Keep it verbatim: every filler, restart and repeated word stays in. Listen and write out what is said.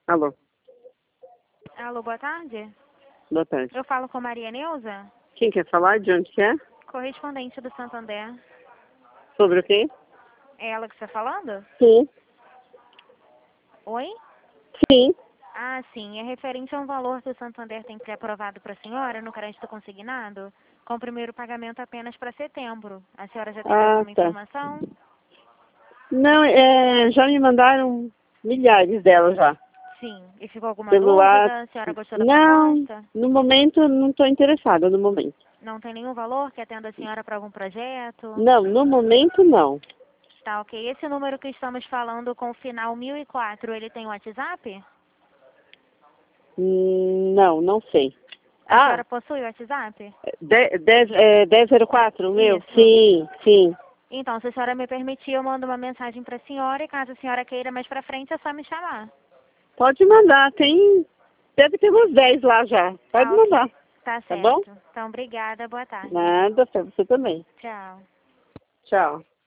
Alô, Alô, boa tarde. boa tarde. Eu falo com Maria Neuza, Quem quer falar? De onde que é? correspondente do Santander. Sobre o quê? É ela que está falando? Sim. Oi? Sim. Ah, sim. É referente a um valor que o Santander tem pré-aprovado para a senhora no crédito consignado, com o primeiro pagamento apenas para setembro. A senhora já tem mais Ah, alguma tá. informação? Não, é, já me mandaram milhares delas já. Sim. E ficou alguma Pelo dúvida? A WhatsApp. senhora gostou da Não, proposta? no momento não estou interessada, no momento. Não tem nenhum valor que atenda a senhora para algum projeto? Não, no momento não. Tá, ok. Esse número que estamos falando com o final mil e quatro, ele tem WhatsApp? Hum, Não, não sei. A Ah, senhora possui WhatsApp? dez, é, dez zero quatro, o meu? Isso. Sim, sim. Então, se a senhora me permitir, eu mando uma mensagem para a senhora e caso a senhora queira mais para frente, é só me chamar. Pode mandar, tem... Deve ter uns dez lá já. Pode Ah, ok. mandar, Tá tá bom? certo. Então, obrigada. Boa tarde. Nada, pra você também. Tchau. Tchau.